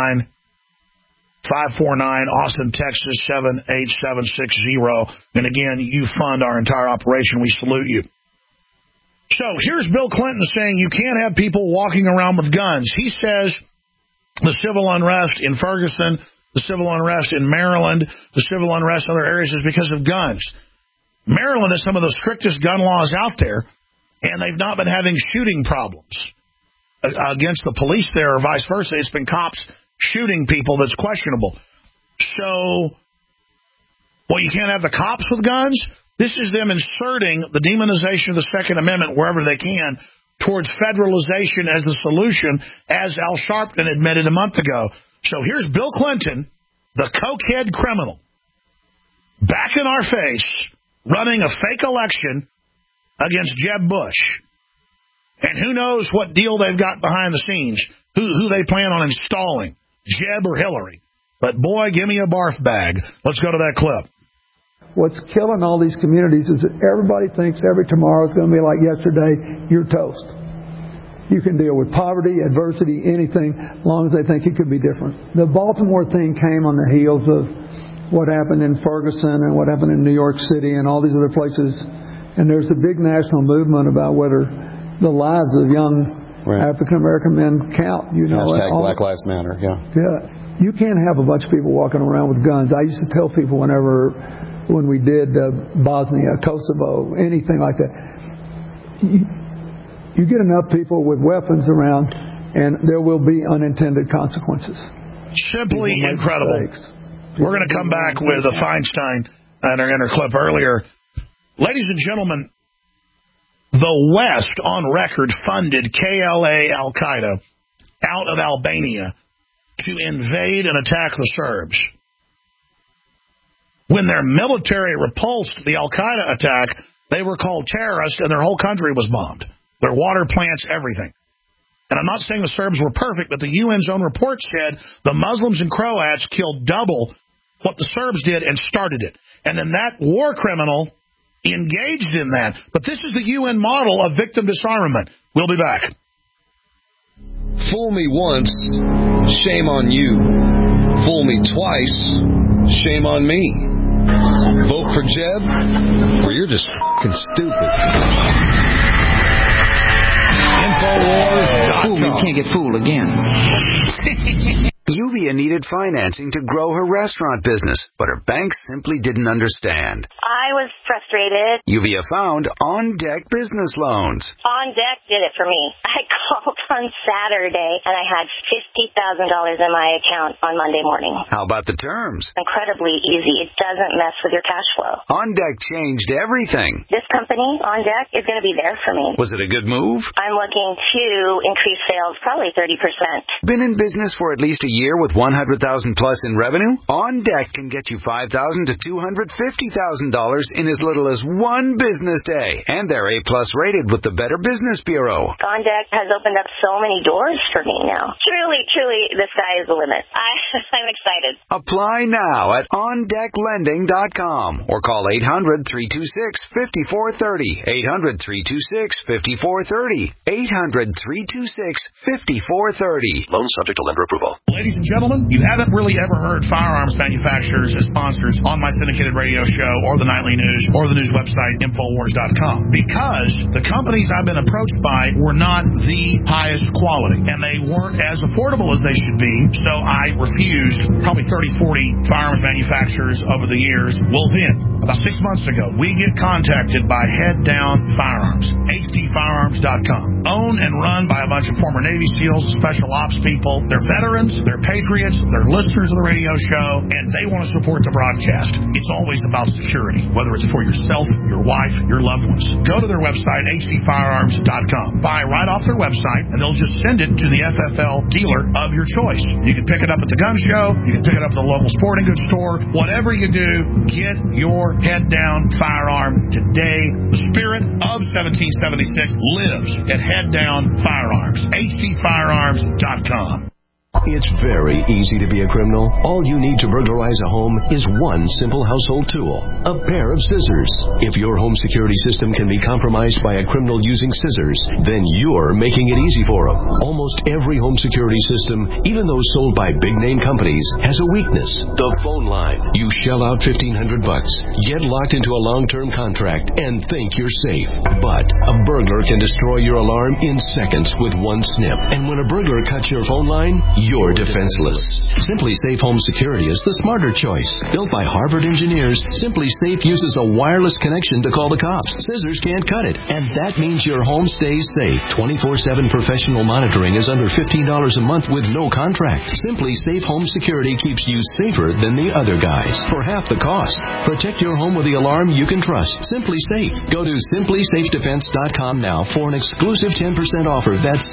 19549, Austin, Texas, 78760. And again, you fund our entire operation. We salute you. So here's Bill Clinton saying you can't have people walking around with guns. He says the civil unrest in Ferguson, the civil unrest in Maryland, the civil unrest in other areas is because of guns. Maryland has some of the strictest gun laws out there, and they've not been having shooting problems against the police there or vice versa. It's been cops shooting people that's questionable. So, well, you can't have the cops with guns? This is them inserting the demonization of the Second Amendment wherever they can towards federalization as the solution, as Al Sharpton admitted a month ago. So here's Bill Clinton, the cokehead criminal, back in our face, running a fake election against Jeb Bush. And who knows what deal they've got behind the scenes, who they plan on installing, Jeb or Hillary. But, boy, give me a barf bag. Let's go to that clip. What's killing all these communities is that everybody thinks every tomorrow is going to be like yesterday. You're toast. You can deal with poverty, adversity, anything, as long as they think it could be different. The Baltimore thing came on the heels of what happened in Ferguson and what happened in New York City and all these other places. And there's a big national movement about whether the lives of young African-American men count. You know, hashtag Black Lives Matter, yeah. You can't have a bunch of people walking around with guns. I used to tell people when we did Bosnia, Kosovo, anything like that, you get enough people with weapons around and there will be unintended consequences. Simply incredible. We're going to come back with a Feinstein in our clip earlier. Ladies and gentlemen, the West on record funded KLA Al-Qaeda out of Albania to invade and attack the Serbs. When their military repulsed the Al-Qaeda attack, they were called terrorists and their whole country was bombed. Their water plants, everything. And I'm not saying the Serbs were perfect, but the UN's own report said the Muslims and Croats killed double what the Serbs did and started it. And then that war criminal engaged in that. But this is the UN model of victim disarmament. We'll be back. Fool me once, shame on you. Fool me twice, shame on me. Vote for Jeb, or you're just f***ing stupid. Infowars.com. Fool me can't get fooled again. Yuvia needed financing to grow her restaurant business, but her bank simply didn't understand. I was frustrated. Yuvia found On Deck Business Loans. On Deck did it for me. I called on Saturday, and I had $50,000 in my account on Monday morning. How about the terms? Incredibly easy. It doesn't mess with your cash flow. On Deck changed everything. This company, On Deck, is going to be there for me. Was it a good move? I'm looking to increase sales probably 30%. Been in business for at least a year with $100,000 plus in revenue? On Deck can get you $5,000 to $250,000 in as little as one business day. And they're A-plus rated with the Better Business Bureau. On Deck has opened up so many doors for me now. Truly, the sky is the limit. I'm excited. Apply now at OnDeckLending.com or call 800-326-5430. 800-326-5430. 800-326-5430. Loan subject to lender approval. Ladies and gentlemen, you haven't really ever heard firearms manufacturers as sponsors on my syndicated radio show or the nightly news or the news website Infowars.com because the companies I've been approached by were not the highest quality and they weren't as affordable as they should be, so I refused probably 30, 40 firearms manufacturers over the years. Well then, about 6 months ago, we get contacted by Head Down Firearms, hdfirearms.com, owned and run by a bunch of former Navy SEALs, special ops people. They're veterans, they're patriots, they're listeners of the radio show, and they want to support the broadcast. It's always about security, whether it's for yourself, your wife, your loved ones. Go to their website, hdfirearms.com. Buy right off their website, and they'll just send it to the FFL dealer of your choice. You can pick it up at the gun show, you can pick it up at the local sporting goods store. Whatever you do, get your head down firearm today. The spirit of 1776 lives at Head Down Firearms. hdfirearms.com. It's very easy to be a criminal. All you need to burglarize a home is one simple household tool, a pair of scissors. If your home security system can be compromised by a criminal using scissors, then you're making it easy for them. Almost every home security system, even those sold by big-name companies, has a weakness, the phone line. You shell out $1,500, get locked into a long-term contract, and think you're safe. But a burglar can destroy your alarm in seconds with one snip. And when a burglar cuts your phone line, you're defenseless. Simply Safe Home Security is the smarter choice. Built by Harvard engineers, Simply Safe uses a wireless connection to call the cops. Scissors can't cut it, and that means your home stays safe. 24/7 professional monitoring is under $15 a month with no contract. Simply Safe Home Security keeps you safer than the other guys for half the cost. Protect your home with the alarm you can trust. Simply Safe. Go to simplysafedefense.com now for an exclusive 10% offer. That's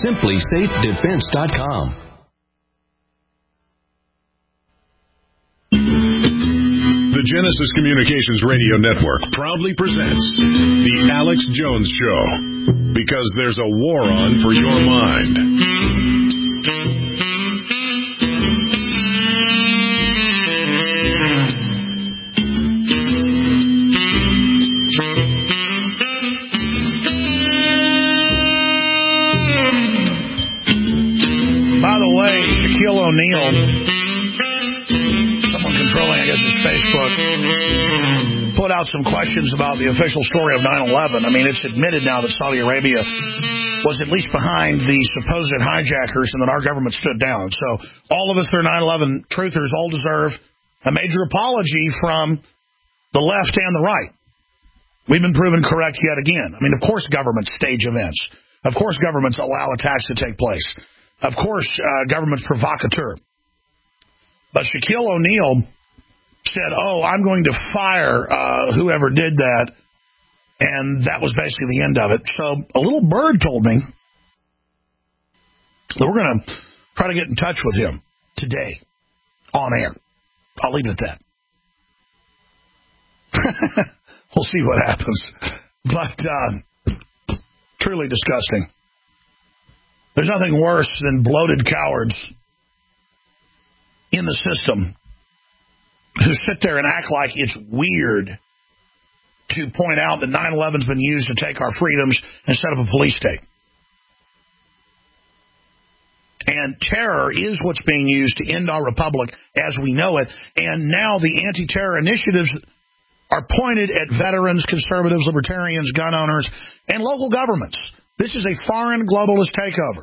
simplysafedefense.com. The Genesis Communications Radio Network proudly presents The Alex Jones Show, because there's a war on for your mind. By the way, Shaquille O'Neal, someone controlling, I guess, his Facebook, put out some questions about the official story of 9/11. I mean, it's admitted now that Saudi Arabia was at least behind the supposed hijackers and that our government stood down. So all of us that are 9/11 truthers all deserve a major apology from the left and the right. We've been proven correct yet again. I mean, of course governments stage events. Of course governments allow attacks to take place. Of course governments provocateur. But Shaquille O'Neal said, I'm going to fire whoever did that. And that was basically the end of it. So a little bird told me that we're going to try to get in touch with him today on air. I'll leave it at that. We'll see what happens. But truly disgusting. There's nothing worse than bloated cowards in the system who sit there and act like it's weird to point out that 9/11's been used to take our freedoms and set up a police state. And terror is what's being used to end our republic as we know it. And now the anti-terror initiatives are pointed at veterans, conservatives, libertarians, gun owners, and local governments. This is a foreign globalist takeover.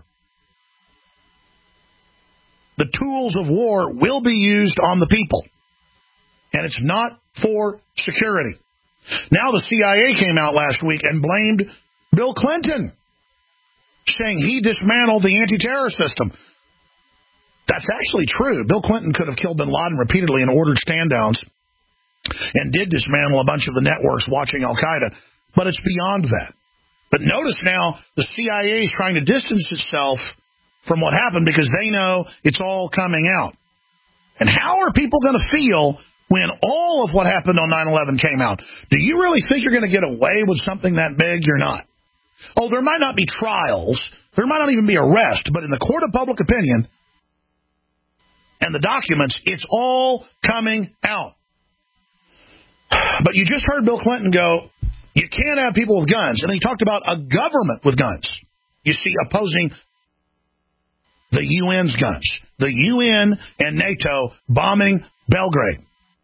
The tools of war will be used on the people. And it's not for security. Now the CIA came out last week and blamed Bill Clinton, saying he dismantled the anti-terror system. That's actually true. Bill Clinton could have killed bin Laden repeatedly and ordered stand-downs and did dismantle a bunch of the networks watching Al-Qaeda. But it's beyond that. But notice now the CIA is trying to distance itself from what happened because they know it's all coming out. And how are people going to feel when all of what happened on 9/11 came out? Do you really think you're going to get away with something that big? You're not. Oh, there might not be trials. There might not even be arrest. But in the court of public opinion and the documents, it's all coming out. But you just heard Bill Clinton go, you can't have people with guns. And then he talked about a government with guns. You see, opposing the UN's guns. The UN and NATO bombing Belgrade.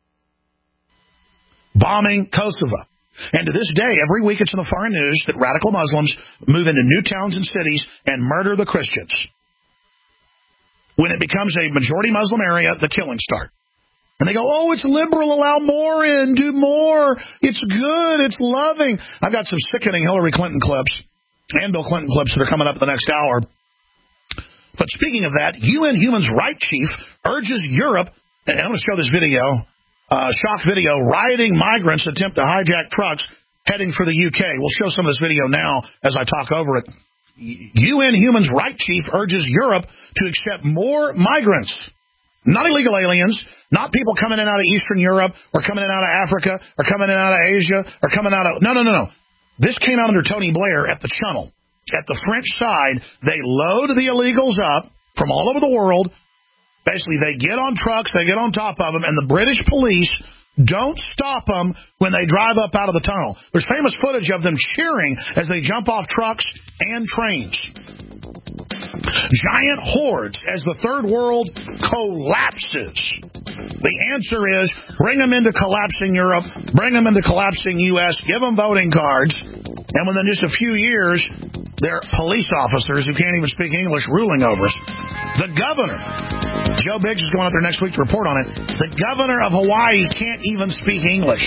Bombing Kosovo. And to this day, every week it's in the foreign news that radical Muslims move into new towns and cities and murder the Christians. When it becomes a majority Muslim area, the killings start. And they go, it's liberal, allow more in, do more. It's good, it's loving. I've got some sickening Hillary Clinton clips and Bill Clinton clips that are coming up in the next hour. But speaking of that, UN Human Rights Chief urges Europe, and I'm going to show this video, shock video, rioting migrants attempt to hijack trucks heading for the UK. We'll show some of this video now as I talk over it. UN Human Rights Chief urges Europe to accept more migrants. Not illegal aliens, not people coming in out of Eastern Europe or coming in out of Africa or coming in out of Asia or coming out of... No. This came out under Tony Blair at the Channel. At the French side, they load the illegals up from all over the world. Basically, they get on trucks, they get on top of them, and the British police don't stop them when they drive up out of the tunnel. There's famous footage of them cheering as they jump off trucks and trains. Giant hordes as the third world collapses. The answer is bring them into collapsing Europe, bring them into collapsing U.S., give them voting cards, and within just a few years, they're police officers who can't even speak English ruling over us. The governor, Joe Biggs is going out there next week to report on it, the governor of Hawaii can't even speak English.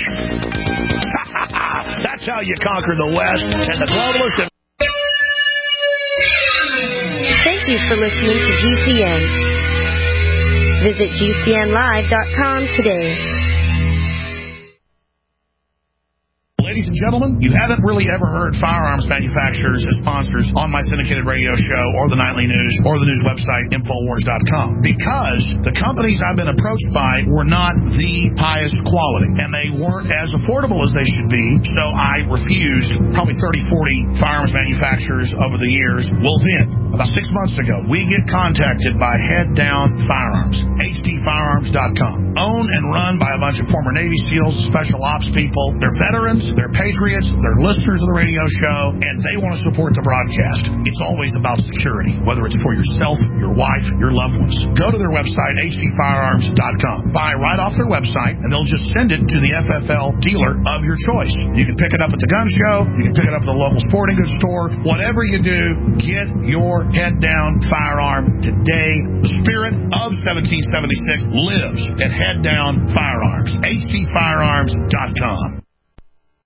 That's how you conquer the West and the globalists. Thank you for listening to GCN. Visit GCNlive.com today. Ladies and gentlemen, you haven't really ever heard firearms manufacturers as sponsors on my syndicated radio show or the nightly news or the news website Infowars.com because the companies I've been approached by were not the highest quality and they weren't as affordable as they should be, so I refused probably 30, 40 firearms manufacturers over the years. Well then, about 6 months ago, we get contacted by Head Down Firearms, hdfirearms.com, owned and run by a bunch of former Navy SEALs, special ops people. They're veterans, they're patriots, they're listeners of the radio show, and they want to support the broadcast. It's always about security, whether it's for yourself, your wife, your loved ones. Go to their website, hdfirearms.com. Buy right off their website, and they'll just send it to the FFL dealer of your choice. You can pick it up at the gun show, you can pick it up at the local sporting goods store. Whatever you do, get your head down firearm today. The spirit of 1776 lives at Head Down Firearms, hdfirearms.com.